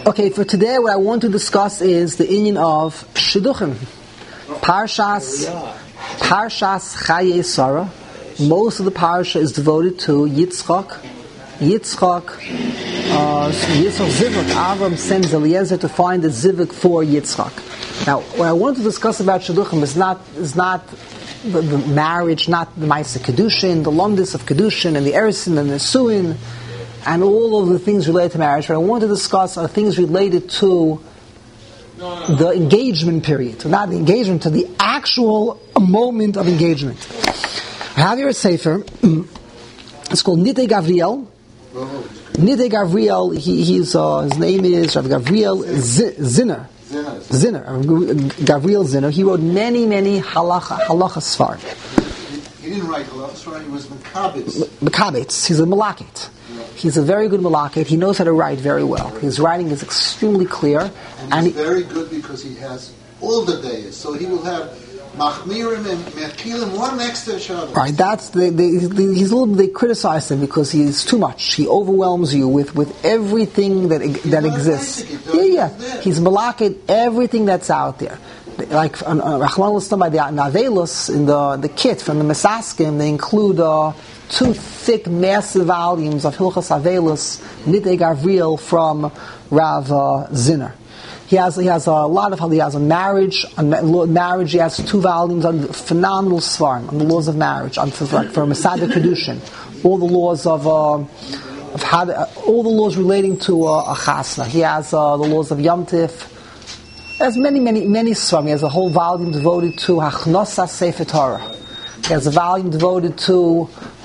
Okay, for today, what I want to discuss is the inyan of Shidduchim. Parshas Chayei Sarah. Most of the parsha is devoted to Yitzchak Zivuk. Avram sends Eliezer to find a Zivuk for Yitzchak. Now, what I want to discuss about Shidduchim is not the marriage, not the Ma'aseh Kedushin, the Lomdus of Kedushin, and the Erisin and the Suin, and all of the things related to marriage. What I want to discuss are things related to the engagement period. Not the engagement, to the actual moment of engagement. I have here a sefer. It's called Nidei Gavriel. Nidei Gavriel, his name is Rav Gavriel Zinner. Gavriel Zinner. He wrote many halacha sfar. He didn't write halacha sfar, he was Makabitz. Makabitz. He's a malakit. He's a very good malakit. He knows how to write very well. His writing is extremely clear. And he's very good because he has all the days. So he will have Machmirim and Mechilim one next to each other. Right, they criticize him because he's too much. He overwhelms you with everything that exists. He's malakit everything that's out there. Like Rachman was by the Navelus in the kit from the Mesaskim, they include 2 thick, massive volumes of Hilchas Avelus, Nidei Gavriel from Rav Zinner. He has a lot of. He has a marriage. He has 2 volumes on phenomenal svarim on the laws of marriage, for Masada Kedushin, all the laws of all the laws relating to a chasna. He has the laws of Yom Tif. He has many svarim. He has a whole volume devoted to Hachnosas Sefer Torah. He has a volume devoted to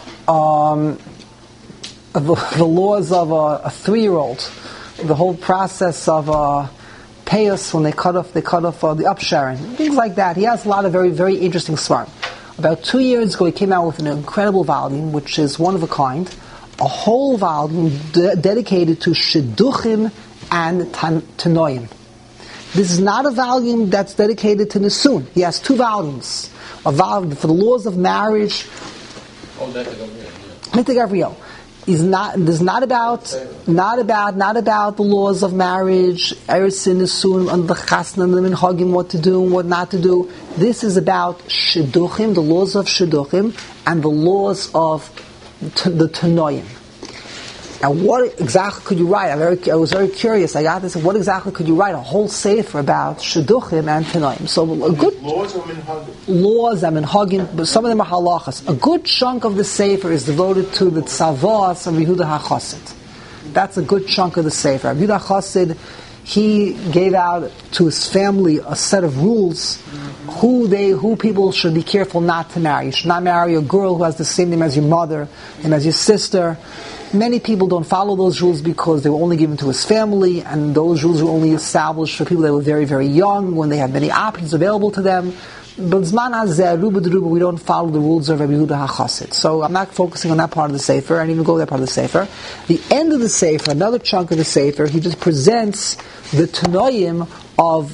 the laws of a 3-year-old, the whole process of payos when they cut off the upsharing, things like that. He has a lot of very, very interesting svarim. About 2 years ago, he came out with an incredible volume, which is one of a kind, a whole volume dedicated to Shidduchim and Tanoim. This is not a volume that's dedicated to Nisun. He has 2 volumes. A volume for the laws of marriage. Nidei Gavriel is not about the laws of marriage, Erisin, Nisun, and the Chasna, and the Minhagim, what to do and what not to do. This is about Shidduchim, the laws of Shidduchim, and the laws of the Tanoim. And what exactly could you write? I was very curious. I got this. What exactly could you write? A whole sefer about Shidduchim and Tanoim. So a good laws or minhagim? Laws and minhagim, but some of them are halachas. A good chunk of the sefer is devoted to the tzavos of Yehuda HaChassid. That's a good chunk of the sefer. Yehuda HaChassid, he gave out to his family a set of rules who people should be careful not to marry. You should not marry a girl who has the same name as your mother and as your sister. Many people don't follow those rules because they were only given to his family, and those rules were only established for people that were very, very young, when they had many options available to them. But Zman Hazeh, Ruba D'Ruba, we don't follow the rules of Rabbi Yehuda HaChassid. So I'm not focusing on that part of the Sefer. I didn't even go to that part of the Sefer. The end of the Sefer, another chunk of the Sefer, he just presents the Tanoim of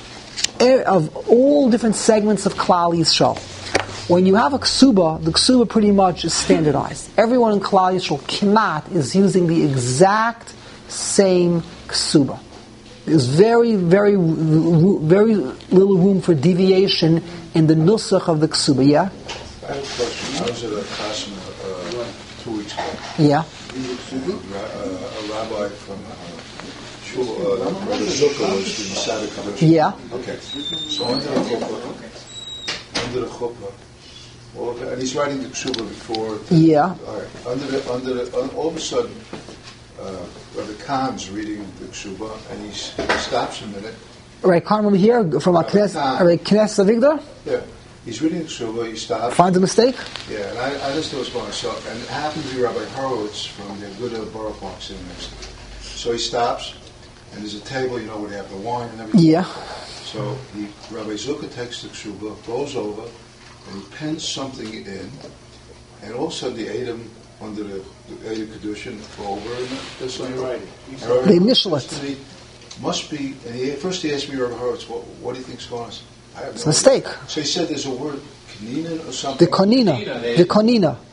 all different segments of Klal Yisrael. When you have a ksuba, the ksuba pretty much is standardized. Everyone in Klal Yisrael, Kimat, is using the exact same ksuba. There's very, very, very little room for deviation in the nusach of the ksuba. Yeah? I have a question. I was at a class 2 weeks ago. Yeah. A rabbi from Rabbi Zucker was from Masada Kedushin. Yeah. Okay. So under the chuppah, well, and he's writing the ksuba before. Yeah. All right. All of a sudden, Rabbi Khan's reading the ksuba, and he stops a minute. Right, Khan over here from Knesset Avigdor. Yeah. He's reading the ksuba. He stops. Finds a mistake. Yeah, and I just was going to and it happened to be Rabbi Horowitz from the Aguda Baruch Walk sitting next to him. So he stops, and there's a table, where they have the wine and everything. Yeah. So Rabbi Zucker takes the ksuba, goes over, and he pens something in, and all of a sudden the Edom under the Edom Kedushin go over, and that's what you're writing. The initial it. Must be, and first he asked me, Rabbi Horowitz, what do you think's going on? It's a mistake. So he said there's a word, kanina or something? The konina.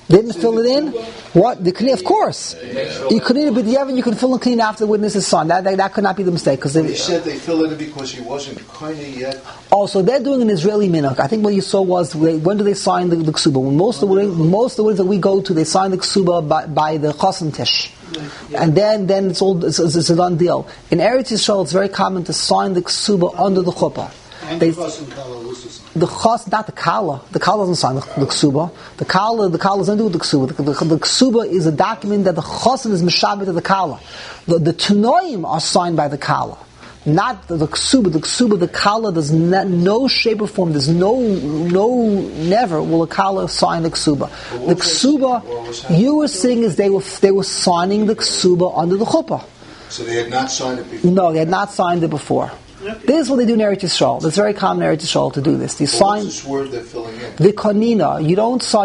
They didn't fill it in. What? The Kanina, of course. You could need it, but you can fill in Kanina after the witness is signed. That could not be the mistake. Because they said they filled it in because he wasn't Koine yet. Also, they're doing an Israeli minhag. I think what you saw was, when do they sign the ksuba? When most of the weddings that we go to, they sign the ksuba by the Chosin Tish. And then it's a done deal. In Eretz Yisrael, it's very common to sign the ksuba under the chuppah. The chos, not the kala. The kala doesn't sign the ksuba. The kala doesn't do with the ksuba. The ksuba is a document that the chosin is mishabit to the kala. The tanoim are signed by the kala, not the ksuba. The ksuba, the kala does not, no shape or form. There's never will a kala sign the ksuba. The ksuba, you were saying is they were signing the ksuba under the chuppah. So they had not signed it before. No, they had not signed it before. This is what they do in Eretz Yisrael. It's very common in Eretz Yisrael to do this. They sign. What's this word they're filling in? Vikonina. You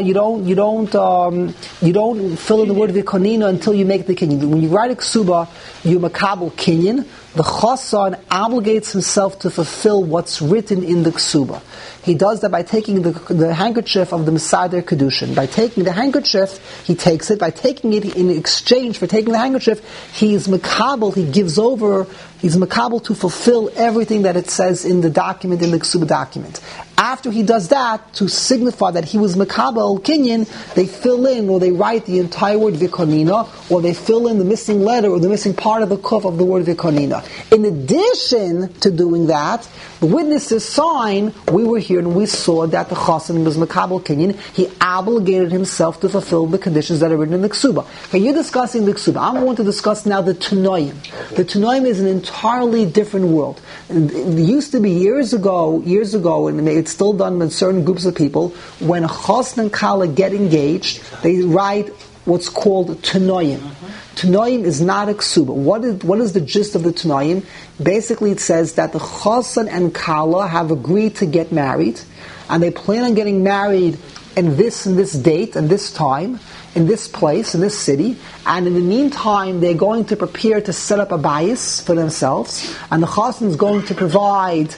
don't fill in the word vikonina until you make the kinyan. When you write a ksuba, you makabel kinyan. The chosan obligates himself to fulfill what's written in the ksuba. He does that by taking the handkerchief of the Mesader Kedushin. By taking the handkerchief, he takes it. By taking it in exchange for taking the handkerchief, he's makabel, he gives over, he's makabel to fulfill everything that it says in the document, in the ksuba document. After he does that, to signify that he was makabel kinyan, they fill in, or they write the entire word vikonina, or they fill in the missing letter, or the missing part of the kuf of the word vikonina. In addition to doing that, the witnesses sign, we were here and we saw that the chosin was makabel kinyan. He obligated himself to fulfill the conditions that are written in the ksuba. Okay, you're discussing the ksuba. I'm going to discuss now the tanoim. The tanoim is an entirely different world. It used to be years ago, and it's still done with certain groups of people, when a chosin and kala get engaged, they write what's called tanoim. Tanoim is not a ksuba. What is the gist of the tanoim? Basically, it says that the chosin and kala have agreed to get married, and they plan on getting married in this date and this time, in this place, in this city, and in the meantime, they're going to prepare to set up a bayis for themselves, and the chosin is going to provide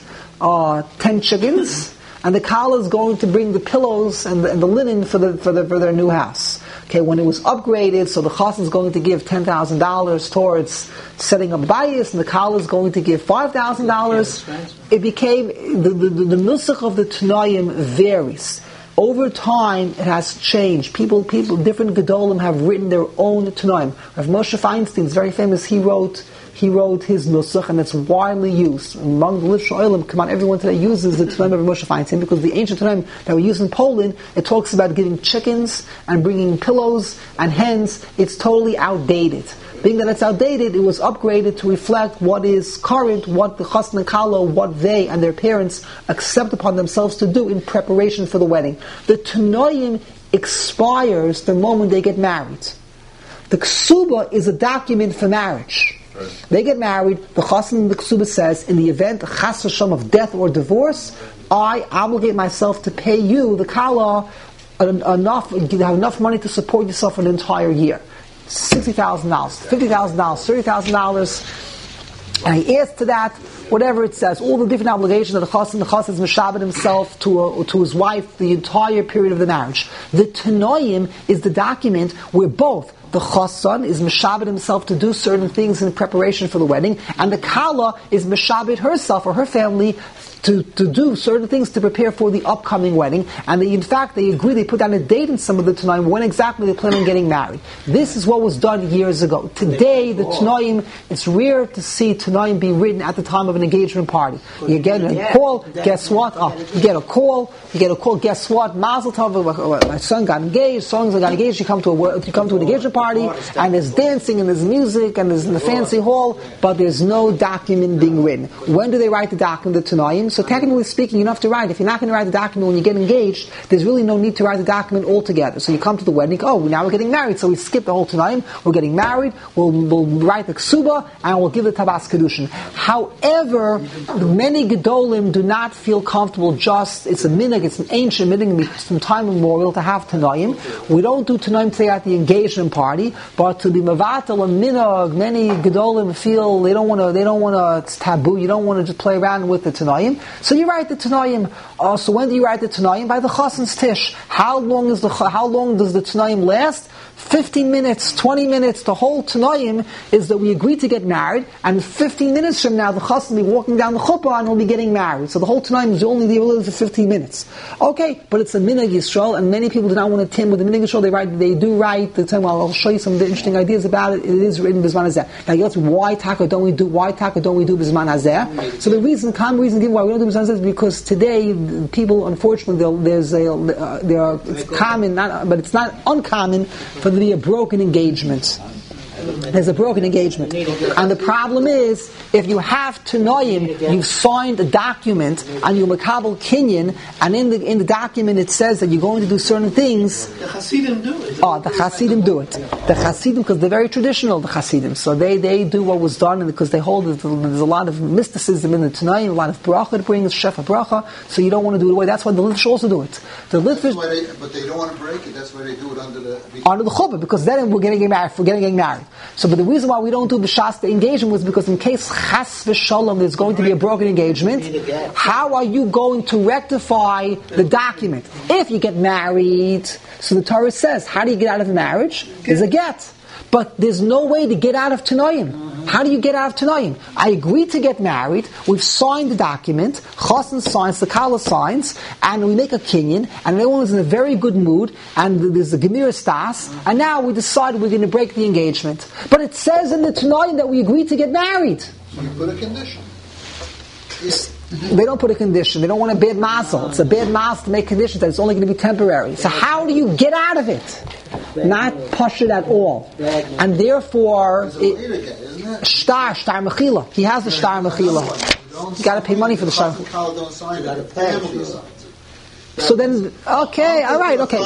10 chickens, and the kala is going to bring the pillows and the linen for their new house. Okay, when it was upgraded, so the chosin is going to give $10,000 towards setting up bayis, and the kala is going to give $5,000. It became the nusach of the tanoim varies. Over time, it has changed. People, different gedolim have written their own tanoim. Rav Moshe Feinstein is very famous. He wrote his nusach, and it's widely used. Among the Lishon Olam, come on, everyone today uses the tanoim of Rav Moshe Feinstein, because the ancient tanoim that we use in Poland, it talks about giving chickens and bringing pillows and hens. It's totally outdated. Being that it's outdated, it was upgraded to reflect what is current, what the chosin and kala, what they and their parents accept upon themselves to do in preparation for the wedding. The tanoim expires the moment they get married. The ksuba is a document for marriage. Right. They get married, the chosin in the ksuba says, in the event chas v'shalom of death or divorce, I obligate myself to pay you, the kala, enough, you have enough money to support yourself for an entire year. $60,000, $50,000, $30,000, and he adds to that whatever it says, all the different obligations of the chosin is mishabed himself to his wife the entire period of the marriage. The tanoim is the document where both the chosin is mishabed himself to do certain things in preparation for the wedding, and the kala is mishabed herself or her family to do certain things to prepare for the upcoming wedding, and in fact they agree, they put down a date in some of the tanoim when exactly they plan on getting married. This is what was done years ago. Today, the tanoim, it's rare to see tanoim be written at the time of an engagement party. You get a call, guess what? You get a call, guess what? Mazel tov, my son got engaged, you come to an engagement party, and there's dancing, and there's music, and there's in the fancy hall, but there's no document being written. When do they write the document, the tanoim? So technically speaking, you don't have to write. If you're not going to write the document when you get engaged, there's really no need to write the document altogether. So you come to the wedding, now we're getting married, so we skip the whole tanoim, we're getting married, we'll write the ksuba, and we'll give the tabas kedushin. However, many gedolim do not feel comfortable it's a minhag, it's an ancient minhag from time immemorial to have tanoim. We don't do tanoim today at the engagement party. party, but to be mavatal and minhag, many gedolim feel they don't want to, it's taboo, you don't want to just play around with the Tanayim. So you write the Tanayim. So when do you write the Tanayim? By the Chasen's Tish. How long does the Tanayim last? 15 minutes, 20 minutes, the whole Tanayim is that we agree to get married, and 15 minutes from now the Chassan will be walking down the chuppah and will be getting married. So the whole Tanayim is only the 15 minutes. Okay, but it's a Minhag Yisrael, and many people do not want to tim with the Minhag Yisrael. They do write the time. I'll show you some interesting ideas about it. It is written Bizman Hazeh. Now you ask why taka don't we do Bizman Hazeh? So the common reason given why we don't do Bizman Hazeh is because today people, unfortunately, it's common, but it's not uncommon for there to be a broken engagement. There's a broken engagement. And the problem is, if you have Tanoim, you've signed a document, and you makabel kinyan, and in the document it says that you're going to do certain things. The Hasidim do it. Oh, the Hasidim do it. The Hasidim, because they're very traditional, the Hasidim. So they do what was done, and because they hold that there's a lot of mysticism in the Tanoim, a lot of bracha to bring, shefa bracha, so you don't want to do it away. That's why the Litvish also do it. But they don't want to break it, that's why they do it under the chuppah, because then we're getting married. So, but the reason why we don't do b'shas the engagement was because in case chas v'shalom there's going to be a broken engagement, how are you going to rectify the document? If you get married, so the Torah says, how do you get out of a marriage? There's a get. But there's no way to get out of Tanoim. How do you get out of Tanoim? I agree to get married, we've signed the document, Chassan signs, the Kala signs, and we make a kinyan, and everyone's in a very good mood, and there's a Gemira Stas, and now we decide we're going to break the engagement. But it says in the Tanoim that we agree to get married. You put a condition. They don't put a condition. They don't want a bad mazel. It's a bad mazel to make conditions that it's only going to be temporary. So how do you get out of it? Not push it at all. And therefore, shtar mechila. He has the shtar mechila. You got to pay money for the shtar. So then, okay, all right, okay.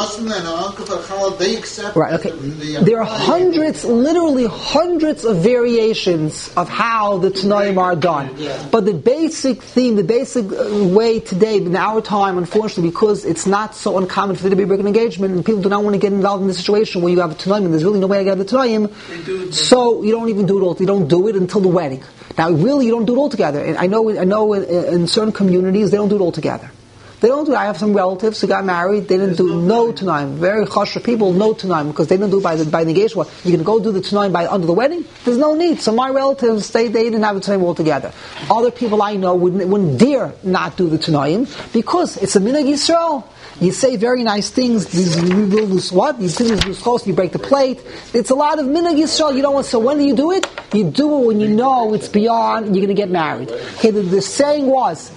Right, okay. There are literally hundreds of variations of how the Tanoim are done. But the basic theme, the basic way today, in our time, unfortunately, because it's not so uncommon for there to be a breaking engagement, and people do not want to get involved in the situation where you have a Tanoim, and there's really no way to get the Tanoim, so you don't even do it all. You don't do it until the wedding. Now, really, you don't do it all together. And I know in certain communities, they don't do it all together. They don't do it. I have some relatives who got married, they didn't do no Tanaim. Very chashuv people, no Tanaim, because they didn't do it by the engagement. You can go do the Tanaim under the wedding? There's no need. So my relatives, they didn't have the Tanaim altogether. Other people I know wouldn't dare not do the Tanaim, because it's a Minhag Yisrael. You say very nice things. You lose what? You lose close. You break the plate. It's a lot of Minhag Yisrael. You don't want. So when do you do it? You do it when you know it's beyond. You're going to get married. Okay. The saying was,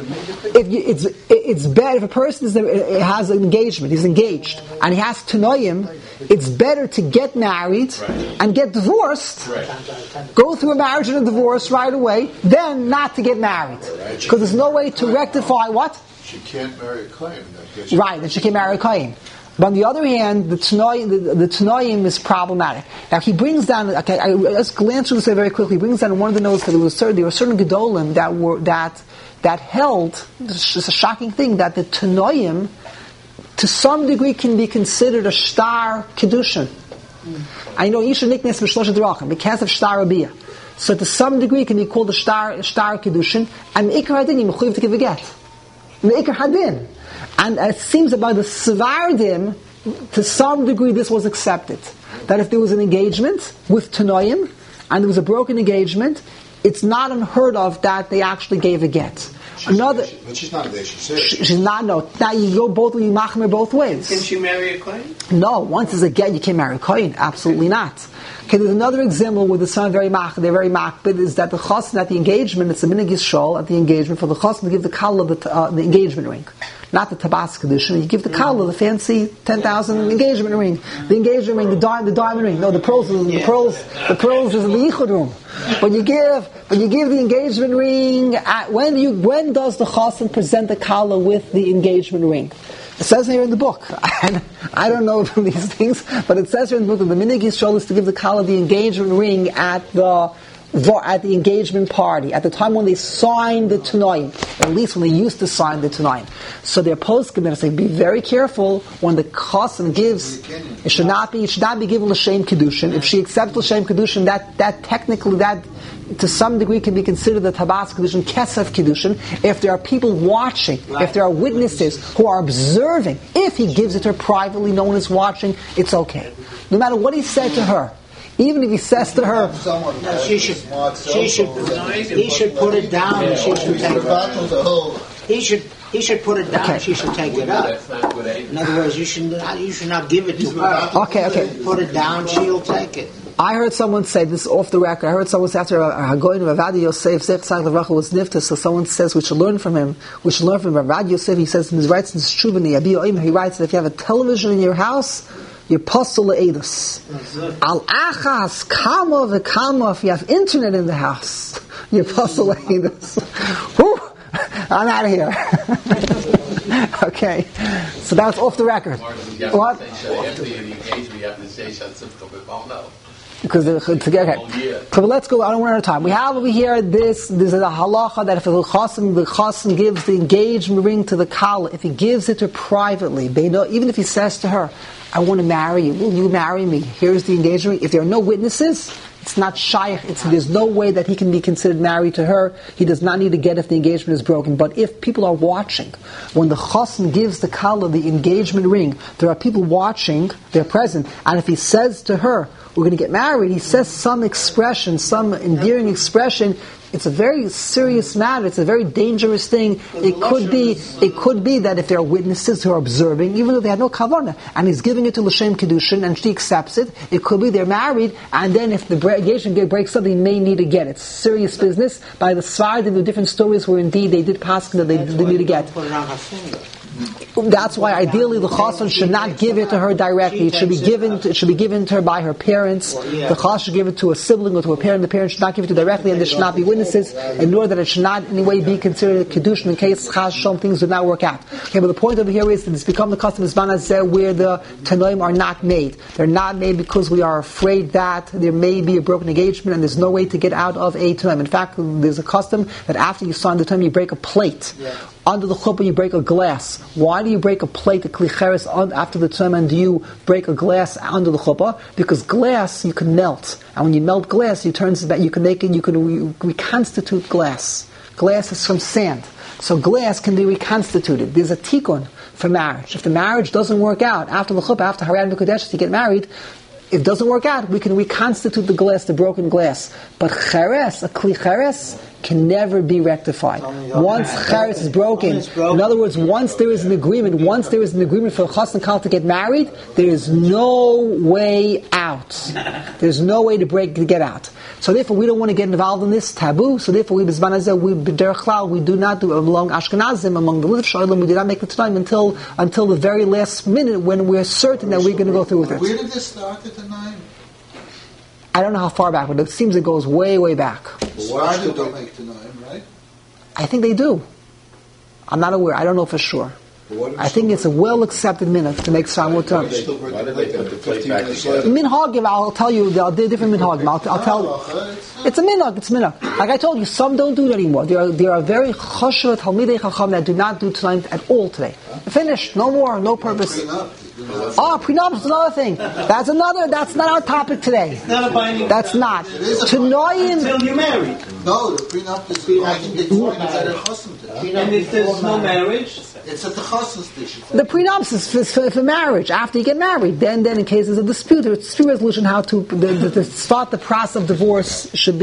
it's bad if a person has an engagement. He's engaged and he has Tanoim. It's better to get married and get divorced, go through a marriage and a divorce right away, than not to get married, because there's no way to rectify what. She can't marry a kohen in that case. Right, that she can marry a kohen. But on the other hand, the Tanoim is problematic. Now he brings down. Okay, let's glance through this very quickly. He brings down one of the notes that there were certain gedolim that held. It's a shocking thing that the Tanoim, to some degree, can be considered a shtar kedushin. I know Isha Niknes B'Shlosha Drachim because of shtar rabia. So to some degree, it can be called a shtar kedushin, and Ikar Hadin you mechuyev to give a get. Ikar Hadin. And it seems that by the Svardim, to some degree this was accepted. That if there was an engagement with Tanoim, and there was a broken engagement, it's not unheard of that they actually gave a get. But she's not a day, she's not, no. Now you go you machmer both ways. Can she marry a kohen? No, once there's a get, you can't marry a kohen. Absolutely not. Okay, there's another example where the son they're very makbid, is that the chassan at the engagement, it's a minhag yisrael at the engagement for the chassan to give the kala the engagement ring. Not the tabas kedushin. You give the kala the fancy 10,000 engagement ring. The engagement ring, the diamond ring. No, the pearls is in the yichud room. When you give the engagement ring, when does the chassan present the kala with the engagement ring? It says here in the book. I don't know from these things, but it says here in the book that the minhag yisrael is to give the kala the engagement ring at the at the engagement party, at the time when they signed the Tunaim, at least when they used to sign the Tunaim. So their post-commit say, be very careful when the Chassan gives, it should not be given L'Shem Kedushin. If she accepts L'Shem Kedushin, that technically, that to some degree can be considered the Tabas Kedushin, Kesef Kedushin. If there are people watching, if there are witnesses who are observing, if he gives it to her privately, no one is watching, it's okay. No matter what he said to her, even if he says to her, he should put it down and she should take it up. He should put it down and she should take it up. In other words, you should not give it to her. Okay. Put it down, she'll take it. I heard someone say, this is off the record, I heard someone say after Hagoyin Ravad Yosef, Zech Tzach Levracha was nifta, so someone says we should learn from him. Ravad Yosef, he says, he writes in his Shuvani, he writes that if you have a television in your house, you're postal le'edus. Al achas kama v'kama, if you have internet in the house, you're postal le'edus. I'm out of here. Okay, so that's off the record. What? Because okay. So let's go. I don't want our time. We have over here this is a halacha that if the chassan gives the engagement ring to the kala, if he gives it to her privately, even if he says to her, "I want to marry you. Will you marry me?" Here's the engagement ring. If there are no witnesses, it's not shaykh. There's no way that he can be considered married to her. He does not need to get if the engagement is broken. But if people are watching, when the chassan gives the kala the engagement ring, there are people watching. They're present, and if he says to her, "We're going to get married," he says some expression, some endearing expression. It's a very serious matter. It's a very dangerous thing. It could be that if there are witnesses who are observing, even though they had no kavanah, and he's giving it to L'Shem Kedushin, and she accepts it, it could be they're married, and then if the engagement breaks up, they may need to get it. It's serious business. By the side of the different stories where indeed they did pass that they need to get. That's why ideally the chassan should not give it to her directly. It should be given to her by her parents. The chassan should give it to a sibling or to a parent. The parent should not give it to her directly, and there should not be witnesses, in order that it should not in any way be considered a kedushin in case chas things do not work out. Okay, but the point over here is that it's become the custom of Zman Hazeh where the tanoim are not made. They're not made because we are afraid that there may be a broken engagement and there's no way to get out of a tanoim. In fact, there's a custom that after you sign the tanoim, you break a plate. Yeah. Under the chuppah, you break a glass. Why do you break a plate, a klicheres, after the time, and do you break a glass under the chuppah? Because glass you can melt, and when you melt glass, you can reconstitute glass. Glass is from sand, so glass can be reconstituted. There's a tikkun for marriage. If the marriage doesn't work out after the chuppah, after Harayat Mekudesh, to get married, if it doesn't work out, we can reconstitute the glass, the broken glass. But cheres, a kli cheres, can never be rectified. Once cheres is broken, in other words, once there is an agreement for chas and kal to get married, there is no way out. There's no way to get out. So therefore, we don't want to get involved in this taboo. So therefore, we do not do among Ashkenazim, among the Litv Shalom, we do not make the time until the very last minute when we're certain that we're going to go through with it. Where did this start at the time? I don't know how far back, but it seems it goes way, way back. Why do they make the name, right? I think they do. I'm not aware. I don't know for sure. I think it's a well-accepted minhag to make Samut term. Why did they put the plate back together? Minhagim, I'll tell you, there are different minhagim. I'll tell you. It's a minhag. Like I told you, some don't do it anymore. There are very chashuv Talmidei Chacham that do not do tonight at all today. Finished. No more. No purpose. Prenup is another thing. That's not our topic today. It's not a binding. That's not. Tanoim. Until you're married. No, the prenup is binding. It's at a chassan. And if there's no marriage, it's at the chassan's dish. The prenup is for marriage. After you get married, then in cases of dispute resolution, how to start the process of divorce should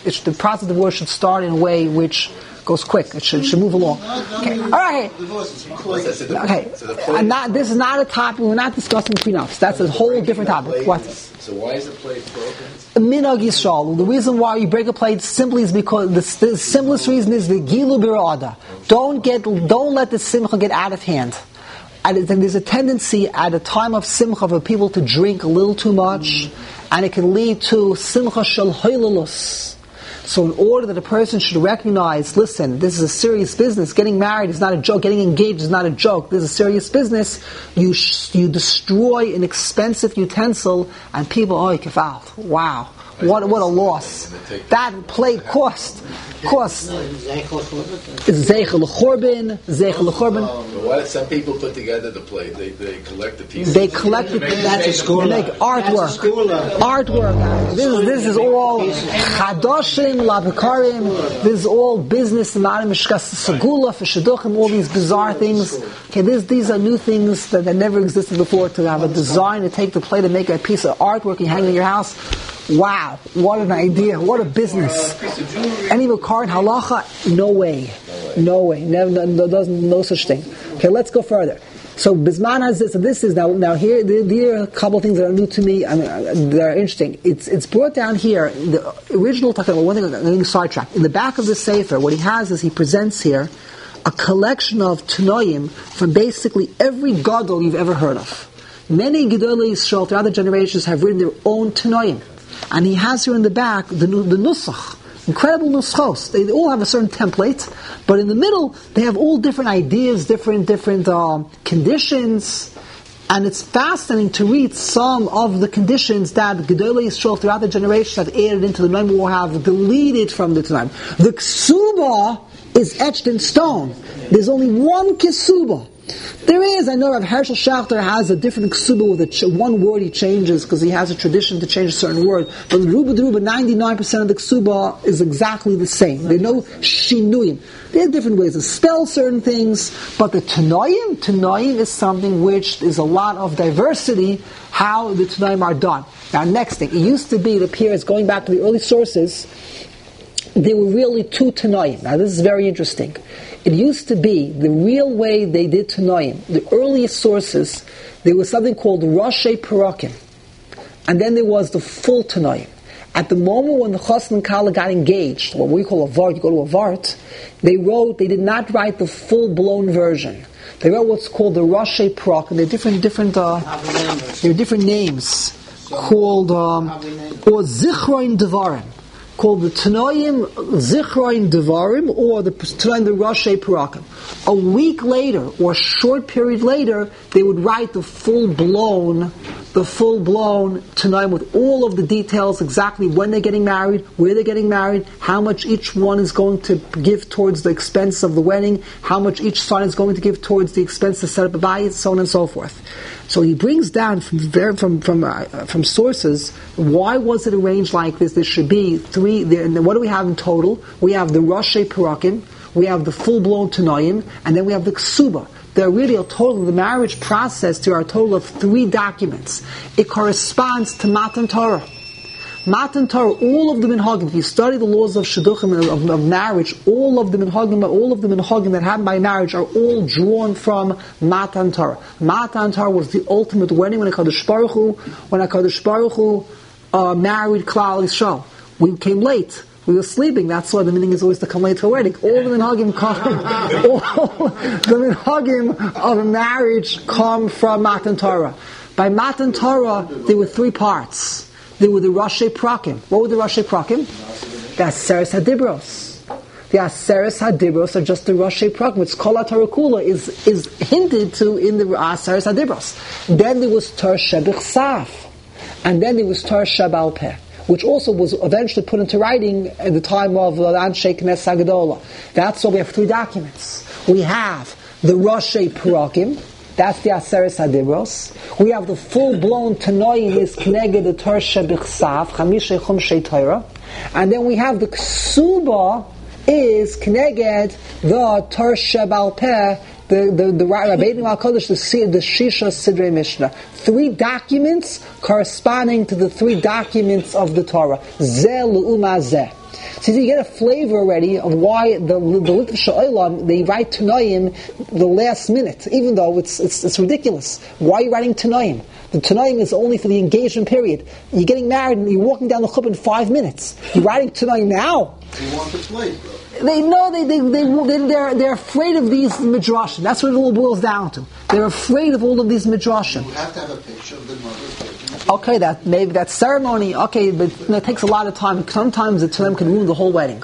start in a way which goes quick. It should move along. Okay. All right. Okay. This is not a topic. We're not discussing prenups. That's a whole different topic. What? So why is the plate broken? Minhag Yisrael. The reason why you break a plate simply is because the simplest reason is the gilu birada. Don't let the simcha get out of hand. And there's a tendency at a time of simcha for people to drink a little too much, and it can lead to simcha shel hoylulus. So in order that a person should recognize, listen, this is a serious business. Getting married is not a joke. Getting engaged is not a joke. This is a serious business. You destroy an expensive utensil, and people, kefalt. Wow. What a loss. That plate cost. Zeichel Chorben. But what some people put together the plate, they collect the pieces. They collect it. That's a school. They make artwork. This is all Chadoshim, Labakarim. This is all business. Sagula for Shaduchim. All these bizarre things. Okay, these are new things that never existed before. To have a design, to take the plate and make a piece of artwork you hang in your house. Wow, what an idea, what a business. Any Makar halacha? No way. Never, no such thing. Okay, let's go further. So Bisman has this, so this is now here are a couple of things that are new to me, that are interesting. It's brought down here, the original, talking about one thing, I'm getting sidetracked. In the back of the Sefer, what he has is he presents here a collection of Tanoim from basically every Gadol you've ever heard of. Many Gedolei Yisrael throughout the generations have written their own Tanoim. And he has here in the back the Nusach, incredible Nuschos. They all have a certain template, but in the middle they have all different ideas, different conditions, and it's fascinating to read some of the conditions that Gedolei Yisrael throughout the generations have added into the Tanoim or have deleted from the Tanoim. The Ksuba is etched in stone. There's only one Ksuba. There is, I know Rav Hershel Schachter has a different ksuba with one word he changes because he has a tradition to change a certain word. But the Ruba 99% of the ksuba is exactly the same. There are no shinuyim. There are different ways to spell certain things, but the Tanoim is something which is a lot of diversity, how the Tanoim are done. Now next thing, it appears, going back to the early sources, there were really two Tanoim. Now this is very interesting. It used to be the real way they did Tanoim. The earliest sources, there was something called Roshei Parakim. And then there was the full Tanoim. At the moment when the Chassan and Kala got engaged, what we call a Vart, you go to a Vart, they did not write the full-blown version. They wrote what's called the Roshei Parakim. There are different names called, or Zichroin Devarim, called the Tanoim Zichroin Devarim, or the Tanoim the Roshei Parakim. A week later, or a short period later, they would write the full-blown Tanoim with all of the details, exactly when they're getting married, where they're getting married, how much each one is going to give towards the expense of the wedding, how much each son is going to give towards the expense to set up a bayit, so on and so forth. So he brings down from sources, why was it arranged like this? There should be three. And what do we have in total? We have the Roshei Parakim, we have the full-blown Tanoim, and then we have the Ksuba. There are really a total, the marriage process, there are a total of 3 documents. It corresponds to Matan Torah. Matan Torah, all of the minhagim, if you study the laws of shidduchim, of marriage, all of the minhagim that happen by marriage are all drawn from Matan Torah. Matan Torah was the ultimate wedding when HaKadosh Baruch Hu married Klal Yisrael. We came late. We were sleeping. That's why the meaning is always to come late for a wedding. All the minhagim of a marriage come from Matan Torah. By Matan Torah, there were 3 parts. There were the Roshei Parakim. What were the Roshei Parakim? The Aseres HaDibros. The Aseres HaDibros are just the Roshei Parakim. It's Kol HaTorah Kula is hinted to in the Aseres HaDibros. Then there was Torah Shebichsaf. And then there was Torah Sheba'al Peh, which also was eventually put into writing at the time of Anshe Knesset HaGedolah. That's why we have 3 documents. We have the Roshei Parakim. That's the Aseres HaDibros. We have the full-blown Tanoim is Kneged the Torah Shebichsav, Chamishei Chumshei Torah. And then we have the Ksuba is Kneged the Torah Sheba'al Peh, the Rabbeinu HaKadosh, the Shisha Sidrei Mishnah. 3 documents corresponding to the 3 documents of the Torah. Zeh L'uma Zeh. So you get a flavor already of why the Litvish Olam, they write Tanoim the last minute, even though it's ridiculous. Why are you writing Tanoim? The Tanoim is only for the engagement period. You're getting married and you're walking down the chuppah in 5 minutes. You're writing Tanoim now. They want to play, bro. They're afraid of these midrashim. That's what it all boils down to. They're afraid of all of these midrashim. You have to have a picture of the mother. Okay, maybe that ceremony. Okay, but it takes a lot of time. Sometimes the Tanoim can ruin the whole wedding.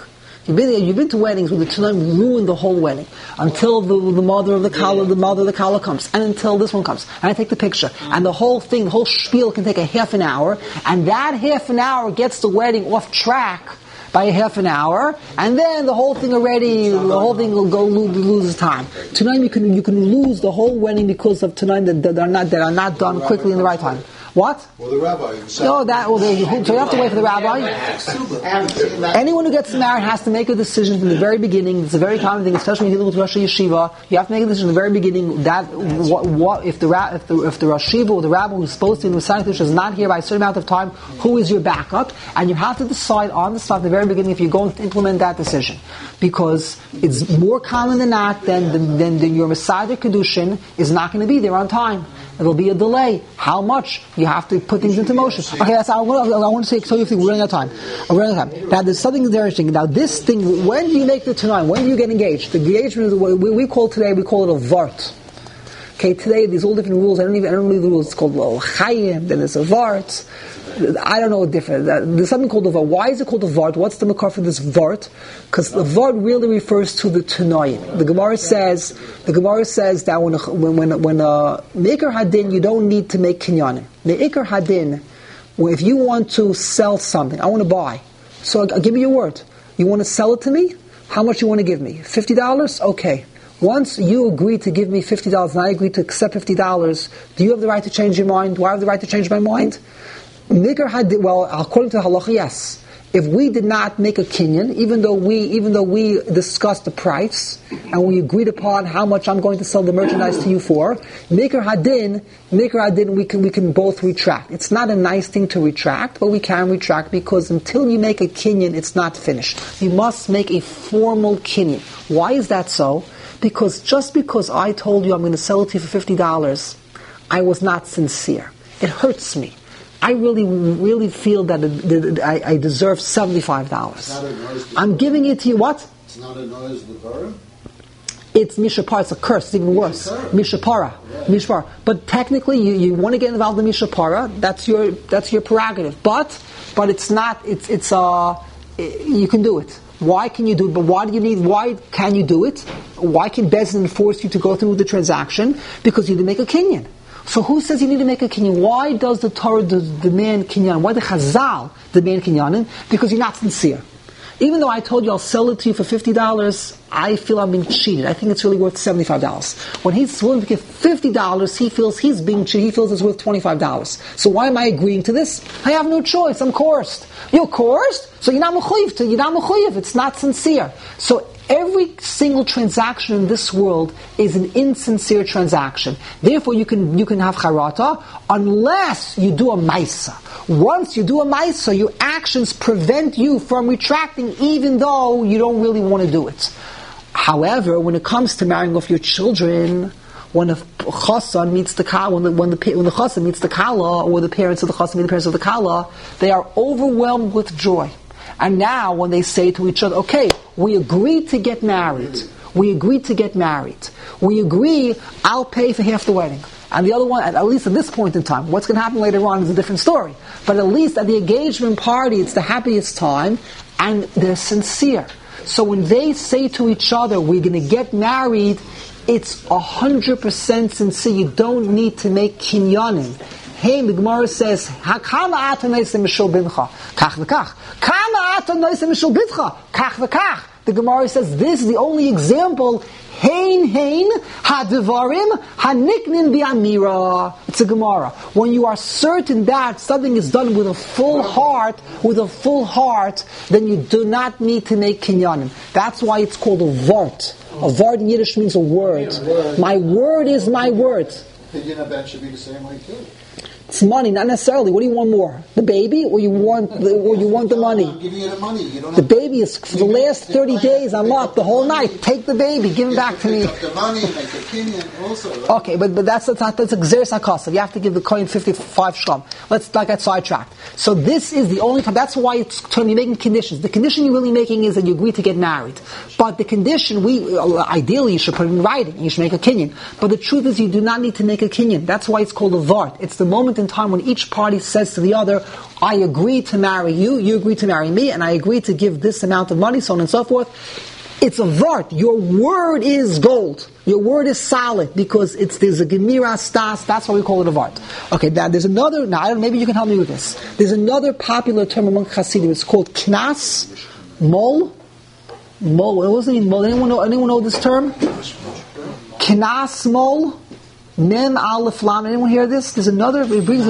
You've been to weddings where the Tanaim ruin the whole wedding until the mother of the Kala comes, and until this one comes, and I take the picture, and the whole spiel can take a half an hour, and that half an hour gets the wedding off track by a half an hour, and then the whole thing will go lose time. Tonight you can lose the whole wedding because of tonight that are not done quickly in the right time. What? Well, the rabbi. So you have to wait for the rabbi. Anyone who gets married has to make a decision from the very beginning. It's a very common thing, especially when you deal with Rosh Yeshiva. You have to make a decision from the very beginning that if the Rosh Yeshiva or the rabbi who's supposed to be in the is not here by a certain amount of time, who is your backup? And you have to decide on the spot at the very beginning if you're going to implement that decision, because it's more common than not than your Masada Kedushin is not going to be there on time. There will be a delay. How much? You have to put things into motion. Okay, I want to tell you a thing. We're running out of time. Now, there's something very interesting. Now, this thing, when do you make the Tanai? When do you get engaged? The engagement is what we call it a Vart. Okay, today, there's all different rules. I don't know the rules. It's called Chayim, then there's a Vart. I don't know what different. There's something called a Vart. Why is it called a Vart? What's the makar for this Vart? Because the Vart really refers to the Tanoim. The Gemara says that when a Me'ikar Hadin, you don't need to make kinyanim. Me'ikar Hadin, if you want to sell something, I want to buy. So I'll give you your word. You want to sell it to me? How much you want to give me? $50? Okay. Once you agree to give me $50 and I agree to accept $50, do you have the right to change your mind? Do I have the right to change my mind? Well, according to the halacha, yes. If we did not make a kinyan, even though we discussed the price and we agreed upon how much I'm going to sell the merchandise to you for, Me'ikar Hadin, we can both retract. It's not a nice thing to retract, but we can retract because until you make a kinyan, it's not finished. You must make a formal kinyan. Why is that so? Because just because I told you I'm going to sell it to you for $50, I was not sincere. It hurts me. I really feel that I deserve $75. I'm giving it to you. What? It's not a noise v'vara? It's mishapara. It's a curse. It's even worse. Mishapara. Mishapara. But technically, you want to get involved in mishapara. That's your prerogative. But it's not. You can do it. Why can you do it? But why can you do it? Why can Bezdin force you to go through with the transaction? Because you didn't make a kinyan. So who says you need to make a kinyan? Why does the Torah demand kinyan? Why the Chazal demand kinyanin? Because you're not sincere. Even though I told you I'll sell it to you for $50, I feel I'm being cheated. I think it's really worth $75. When he's willing to give $50, he feels he's being cheated. He feels it's worth $25. So why am I agreeing to this? I have no choice. I'm coerced. You're coerced? So you're not mechuyev. It's not sincere. So every single transaction in this world is an insincere transaction. Therefore, you can have charata unless you do a maisa. Once you do a maisa, your actions prevent you from retracting, even though you don't really want to do it. However, when it comes to marrying off your children, when a chassan meets the kala, when the chassan meets the kala, or the parents of the chassan meet the parents of the kala, they are overwhelmed with joy. And now, when they say to each other, okay, we agreed to get married. We agree, I'll pay for half the wedding. And the other one, at least at this point in time, what's going to happen later on is a different story. But at least at the engagement party, it's the happiest time, and they're sincere. So when they say to each other, we're going to get married, it's 100% sincere. You don't need to make kinyanim. Hey, the Gemara says, "Kama ata noisem mishul bincha, kach v'kach. Kama ata noisem mishul bitcha, kach v'kach." The Gemara says this is the only example. Hein hadivarim haniknin bi'amira. It's a Gemara. When you are certain that something is done with a full heart, then you do not need to make kinyanim. That's why it's called a vart. A vart in Yiddish means a word. My word is my word. Opinion of that should be the same way too. It's money, not necessarily. What do you want more? The baby, or you want the money? I'm giving you the money. You don't the baby is for the last 30 days. I'm up the whole night. Take the baby, give him back to me. The money, make a kinyan also. Right? Okay, but that's a gzeres hakosov. You have to give the coin 55 shlam. Let's not get sidetracked. So this is the only time. That's why it's to be making conditions. The condition you're really making is that you agree to get married. But the condition, ideally you should put it in writing. You should make a kinyan. But the truth is you do not need to make a kinyan. That's why it's called a vart. It's the moment in time when each party says to the other, I agree to marry you, you agree to marry me, and I agree to give this amount of money, so on and so forth. It's a vart. Your word is gold. Your word is solid because there's a gemira stas. That's why we call it a vart. Okay, now there's another. Now maybe you can help me with this. There's another popular term among Hasidim. It's called knas, mol. Mol. What does it mean? Mol. Anyone know this term? Knas mol. Mem aleph lam. Anyone hear this? There's another. It brings.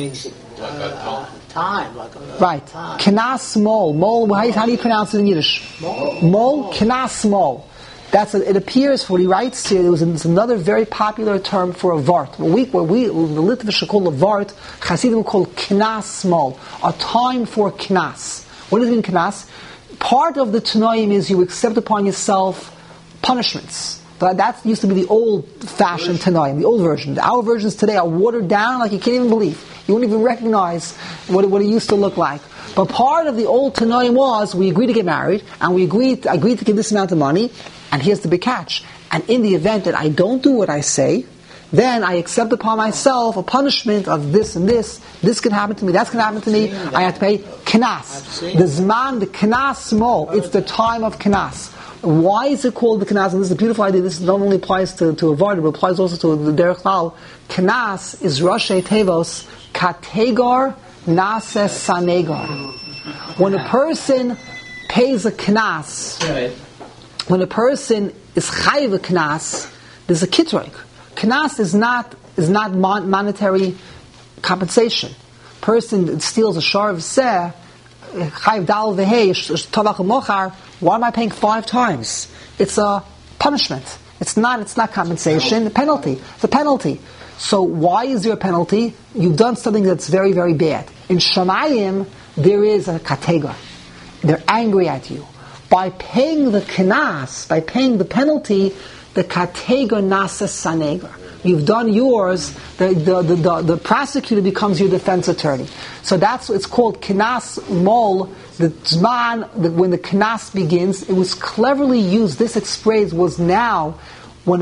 Time, right. Knas mol. Mol, how do you pronounce it in Yiddish? Mol, knas mol. It appears, what he writes here, it's another very popular term for a vart. The Litvish call a vart, Hasidim call knas mol, a time for knas. What does it mean, knas? Part of the Tanoim is you accept upon yourself punishments. But that used to be the old-fashioned Tanoim, the old version. Our versions today are watered down like you can't even believe. You won't even recognize what it used to look like. But part of the old Tanoim was, we agree to get married, and we agree to give this amount of money, and here's the big catch. And in the event that I don't do what I say, then I accept upon myself a punishment of this and this. This can happen to me, that's can happen to me. I have to pay knas. The zman, the knas small, it's the time of knas. Why is it called the knas? And this is a beautiful idea. This not only applies to a vart, but applies also to the derech klal. Knas is Rashi Tevos kategar nases sanegar. When a person pays a knas, when a person is chayiv a knas, there's a kitroik. Knas is not monetary compensation. Person steals a shar of seh, chayiv dal vehei tovach mochar. Why am I paying 5 times? It's a punishment. It's not compensation. A penalty. It's a penalty. So why is there a penalty? You've done something that's very, very bad. In Shamayim, there is a kategar. They're angry at you. By paying the knas, by paying the penalty, the kategar nases sanegar. You've done yours, the prosecutor becomes your defense attorney. So it's called knas mol. The zman, when the knas begins, it was cleverly used. This phrase was now when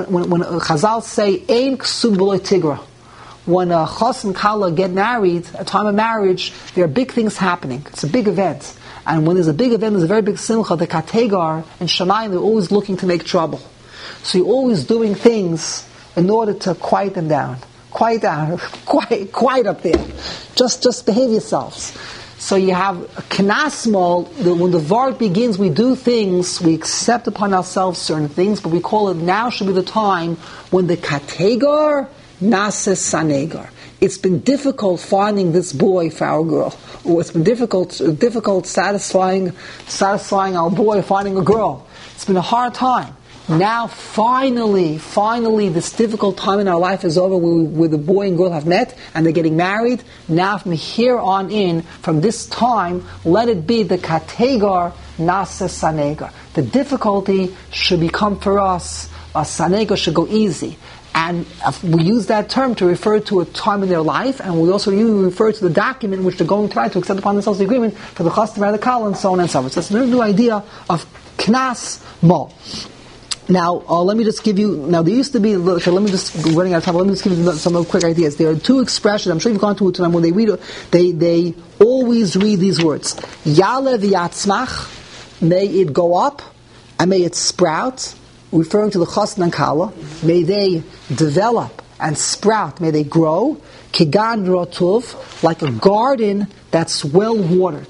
Chazal say ein ksub b'lo tigra. When a chas and kala get married, at time of marriage, there are big things happening. It's a big event, and when there's a big event, there's a very big simcha. The kategar and shamayim, they're always looking to make trouble. So you're always doing things in order to quiet them down. Quiet down. Quiet up there. Just behave yourselves. So you have a knas mol. When the vart begins, we do things, we accept upon ourselves certain things, but we call it now should be the time when the kategar nases sanegar. It's been difficult finding this boy for our girl. Or it's been difficult satisfying our boy finding a girl. It's been a hard time. Now, finally, this difficult time in our life is over where the boy and girl have met and they're getting married. Now, from here on in, from this time, let it be the kategar nases sanegar. The difficulty should become for us, a sanegar should go easy. And we use that term to refer to a time in their life, and we also refer to the document which they're going to try to accept upon themselves the agreement for the chas to marry the kala, and so on and so forth. So that's a new idea of knas mol. Now, let me just give you. Now, there used to be. Okay, let me just running out of time. Let me just give you some quick ideas. There are 2 expressions. I'm sure you've gone to it tonight. When they read, they always read these words: Yale v'yatzmach, may it go up, and may it sprout. Referring to the chasna and kala, may they develop and sprout. May they grow. Kigan rotuv, like a garden that's well watered.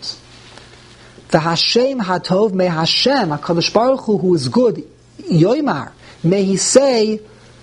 The Hashem hatov, may Hashem, HaKadosh Baruch Hu, who is good. Yoimar, may he say,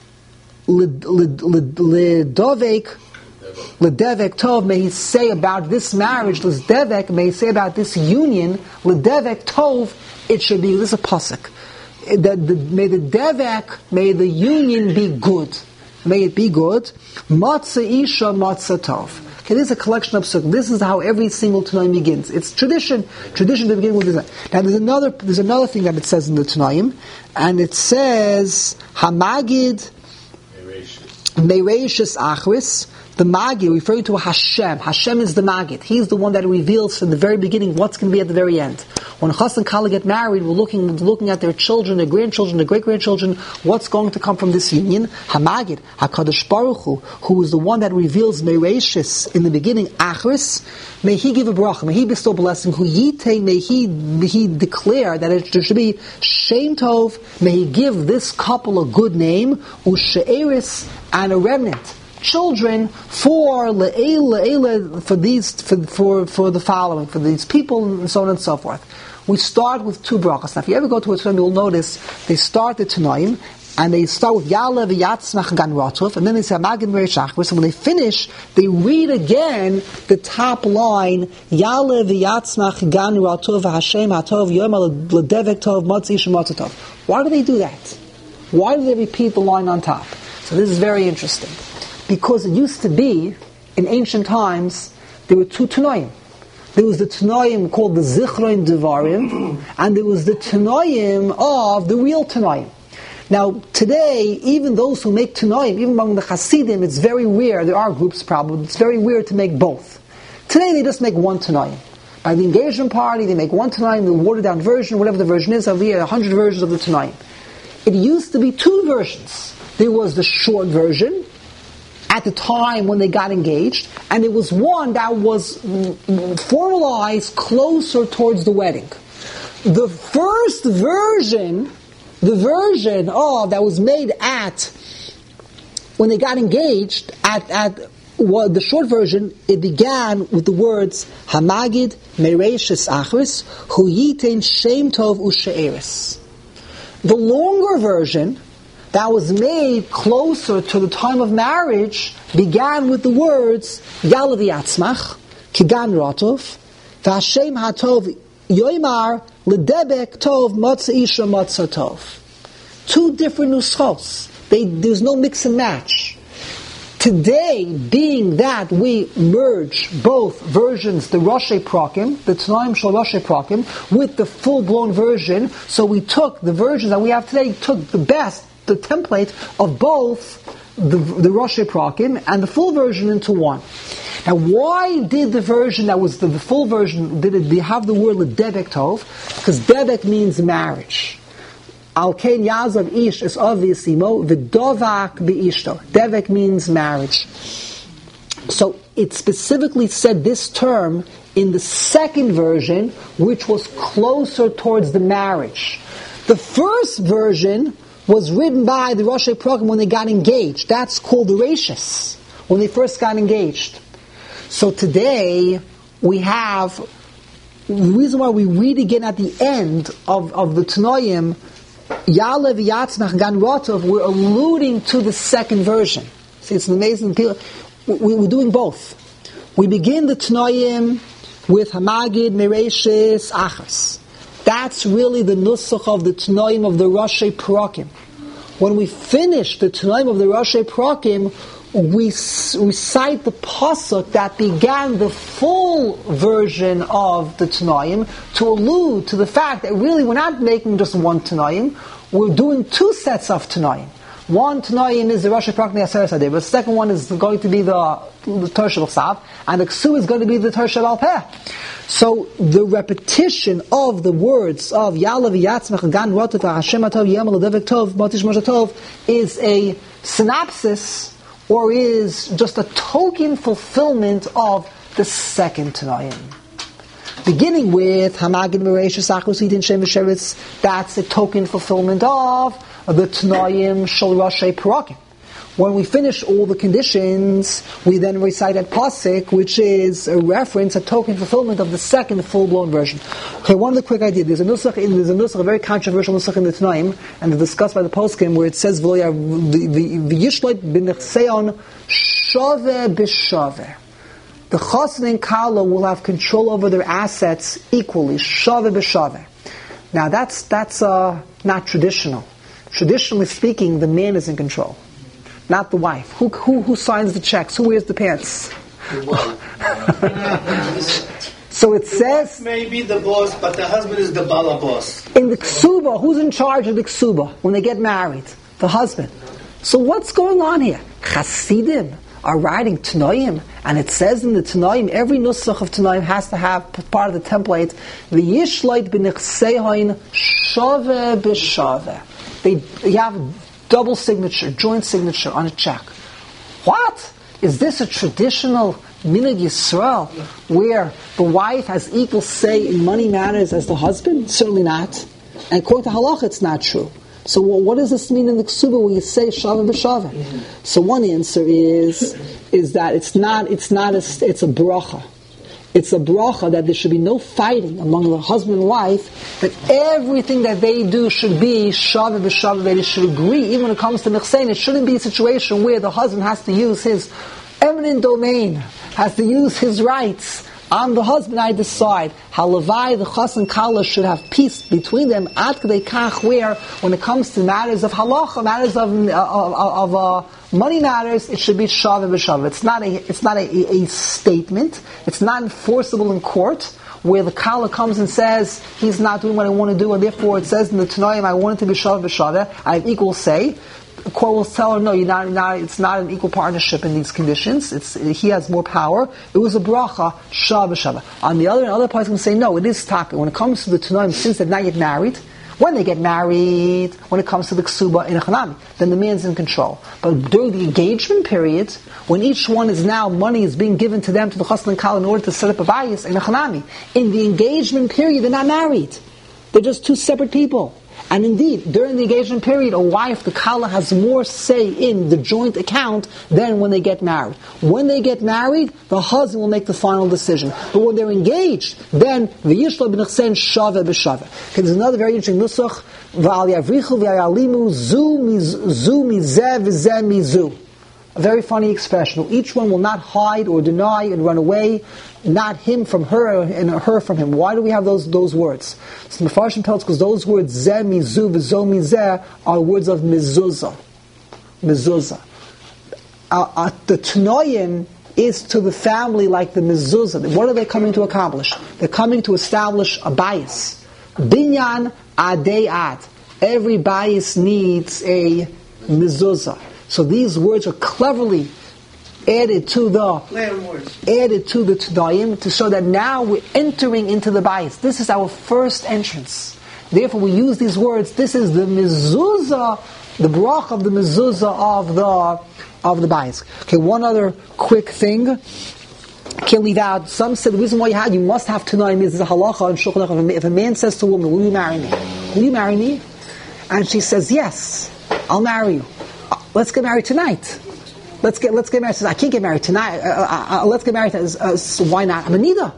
Ledovek Tov, may he say about this marriage, Ledevek, may he say about this union, Ledevek Tov, it should be, this is a pasuk. May the devek, may the union be good. May it be good. Matzah isha, matzah tov. Okay, this is a collection of psukim. This is how every single Tanaim begins. It's tradition to begin with this. Now there's another thing that it says in the Tanaim, and it says Hamagid Mereishis Achris. The Magid, referring to Hashem. Hashem is the Magid. He's the one that reveals from the very beginning what's going to be at the very end. When Chas and Kala get married, we're looking at their children, their grandchildren, their great-grandchildren, what's going to come from this union. HaMagid, HaKadosh Baruch Hu, who is the one that reveals Mereishis in the beginning, Achris, may He give a bracha, may He bestow blessing, Hu Yitei, may He declare that there should be Shem Tov, may He give this couple a good name, Ushe'eris, and a remnant. Children for the following, for these people, and so on and so forth. We start with two brachas. Now, if you ever go to a Tanaim, you'll notice they start the Tanaim, and they start with Ya'aleh v'yatzmach gan ratuf, and then they say Magid Mereish Achris, and when they finish, they read again the top line, Ya'aleh v'yatzmach gan ratuf v'Hashem hatov yomer l'devek tov motzi ish motzi tov. Why do they do that? Why do they repeat the line on top? So this is very interesting. Because it used to be, in ancient times, there were two Tanoim. There was the Tanoim called the Zichron Devarim, and there was the Tanoim of the real Tanoim. Now, today, even those who make Tanoim, even among the Hasidim, it's very rare, there are groups probably, it's very rare to make both. Today they just make one Tanoim. By the engagement party, they make one Tanoim, the watered down version, whatever the version is, of 100 versions of the Tanoim. It used to be two versions. There was the short version, at the time when they got engaged, and it was one that was formalized closer towards the wedding. The first version, the version that was made at when they got engaged, the short version, it began with the words Hamagid Mereishis Achris Hu Yitein Shem Tov Ushe'eris. The longer version, that was made closer to the time of marriage, began with the words Ya'aleh v'yatzmach kigan ratov v'Hashem hatov yoimar l'debek tov matzah isha matzah tov. Two different nuschos. There's no mix and match. Today, being that we merge both versions, the Roshei Prakim, the Tanaim Shel Roshei Prakim, with the full-blown version, so we took the versions that we have today, took the best, the template of both the Roshei Prakim and the full version into one. Now, why did the version that was the full version, did it have the word L'debek Tov? Because Debek means marriage. Al Kein Yazav Ish is obviously Mo, V'dovak B'ishto. Debek means marriage. So it specifically said this term in the second version, which was closer towards the marriage. The first version was written by the Roshei Prakim when they got engaged. That's called the Reishis, when they first got engaged. So today, we have, the reason why we read again at the end of the Tanoim, Ya'aleh v'yatzmach gan ratov, we're alluding to the second version. See, it's an amazing, we're doing both. We begin the Tanoim with Hamagid Mereishis Achas. That's really the nusach of the Tanoim of the Roshei Prakim. When we finish the Tanoim of the Roshei Prakim, we recite the pasuk that began the full version of the Tanoim to allude to the fact that really we're not making just one Tanoim, we're doing two sets of Tanoim. One Tanoim is the Roshei Prakim Aseret Sadeh, but the second one is going to be the Torah Shel Sav, and the Ksu is going to be the Torah Shel Al Peh. So the repetition of the words of Ya'aleh v'yatzmach gan ratov Hashem hatov yomer l'devek tov matish moshe tov is a synopsis, or is just a token fulfillment of the second Tanoim. Beginning with Hamagid Mereishis Achros Yidin Shem V'Sheretz, that's a token fulfillment of the Tanoim Shel Roshei Prakim. When we finish all the conditions, we then recite at Pasuk, which is a reference, a token fulfillment of the second full-blown version. Okay, one other quick idea. There's a nusach, a very controversial nusach in the Tanaim, and it's discussed by the poskim, where it says, V'yishloit b'nechseon shaveh b'shaveh. The Chassan and Kala will have control over their assets equally, shaveh b'shaveh. Now that's not traditional. Traditionally speaking, the man is in control, not the wife. Who signs the checks? Who wears the pants? So it says, maybe the boss, but the husband is the bala boss. In the ksuba, who's in charge of the ksuba when they get married? The husband. So what's going on here? Chasidim are writing Tanoim, and it says in the Tanoim, every nusach of Tanoim has to have part of the template, v'yishleit b'nechsehoin shove b'shove. You have double signature, joint signature on a check. What? Is this a traditional minhag Yisrael where the wife has equal say in money matters as the husband? Certainly not. And according to halacha, it's not true. So what does this mean in the ksuba when you say shava b'shava? Mm-hmm. So one answer is that it's a bracha. It's a bracha that there should be no fighting among the husband and wife, that everything that they do should be shava b'shava, that they should agree. Even when it comes to mechsein, it shouldn't be a situation where the husband has to use his eminent domain, has to use his rights. I'm the husband, I decide. Halavai, the chas and kala should have peace between them. Ad k'dei kach, where when it comes to matters of halacha, matters of money matters, it should be shava b'shava. It's not a statement. It's not enforceable in court, where the kala comes and says he's not doing what I want to do, and therefore it says in the Tanoim I want it to be shava b'shava. I have equal say. The court will tell her, no, it's not an equal partnership in these conditions. He has more power. It was a bracha, shava b'shava. On the other parts can say, no, it is taka. When it comes to the Tanoim, since they're not yet married, when they get married, when it comes to the ksuba in a chanami, then the man's in control. But during the engagement period, when each one is now, money is being given to them, to the chassan and kal, in order to set up a bayis in a chanami, in the engagement period, they're not married. They're just two separate people. And indeed, during the engagement period, a wife, the kala, has more say in the joint account than when they get married. When they get married, the husband will make the final decision. But when they're engaged, then v'yishla b'nechsen shava b'shava. Okay, there's another very interesting nusach. V'al yavrichu v'yalimu zu mizeh v'zeh mizu. A very funny expression. Each one will not hide or deny and run away, not him from her and her from him. Why do we have those words? So the Mefarshim tells us because those words zeh mizu v'zo mizeh are words of mezuzah. Mezuzah. The Tanoim is to the family like the mezuzah. What are they coming to accomplish? They're coming to establish a bias. Binyan adei ad. Every bias needs a mezuzah. So these words are cleverly added to the Tanoim to show that now we're entering into the bias. This is our first entrance. Therefore, we use these words. This is the mezuzah, the brach of the mezuzah of the bias. Okay, one other quick thing. Can't leave out. Some said the reason why you must have Tanoim is a halacha and shulchan aruch. If a man says to a woman, "Will you marry me? Will you marry me?" and she says, "Yes, I'll marry you." Let's get married tonight. Let's get married. Says, I can't get married tonight. Let's get married. So why not? I'm a nida.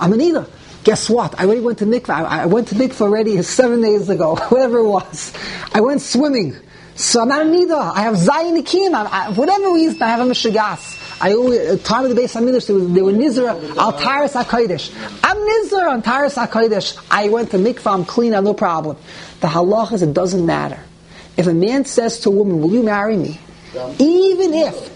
Guess what? I already went to mikvah. I went to mikvah already 7 days ago. Whatever it was. I went swimming. So I'm not a nida. I have zayin nikim. Whatever reason, I have a mishagas. Time of the Beis Hamidrash, they were nizra al taras hakodesh. I'm nizra on taras hakodesh. I went to mikvah. I'm clean. I have no problem. The halach is it doesn't matter. If a man says to a woman, "Will you marry me?" Even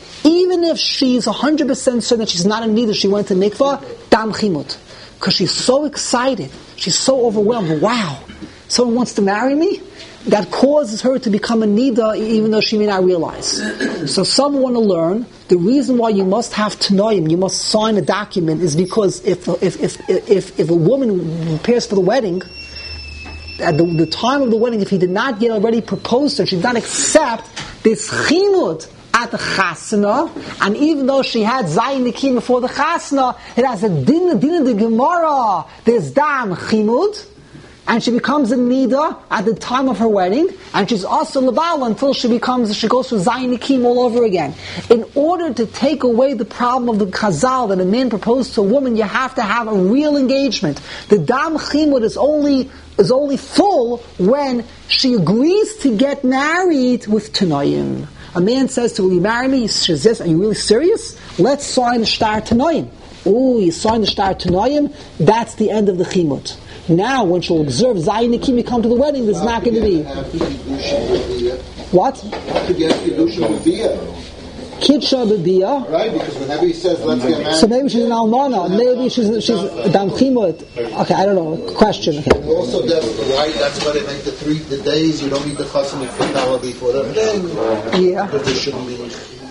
if she's 100% certain that she's not a nida, she went to mikvah, dam chimut. Because she's so excited, she's so overwhelmed. Wow, someone wants to marry me? That causes her to become a nida, even though she may not realize. So some want to learn, the reason why you must have Tanoim, you must sign a document, is because if a woman prepares for the wedding, at the time of the wedding, if he did not yet already propose to her, she did not accept this chimut at the chasna, and even though she had zayin nikim before the chasna, it has a din of the Gemara. There's dam chimut, and she becomes a nida at the time of her wedding, and she's also lebal until she goes through zayin nikim all over again. In order to take away the problem of the chazal that a man proposed to a woman, you have to have a real engagement. The dam chimut is only full when she agrees to get married with Tanoim. A man says to her, "Will you marry me?" She says, "Are you really serious? Let's sign the shtar Tanoim." Oh, you sign the shtar Tanoim, that's the end of the chimut. Now, when she'll observe Zayin Nikim, you come to the wedding, there's not going to be. What? Kidsha B'Biyah. Right, because whenever he says, let's get married. So maybe she's an almana, maybe she's dam chimut. Okay, I don't know. Question. Okay. Also, that's why they make the days. You don't need the chasam and fatala before the thing. Yeah. Because there shouldn't be.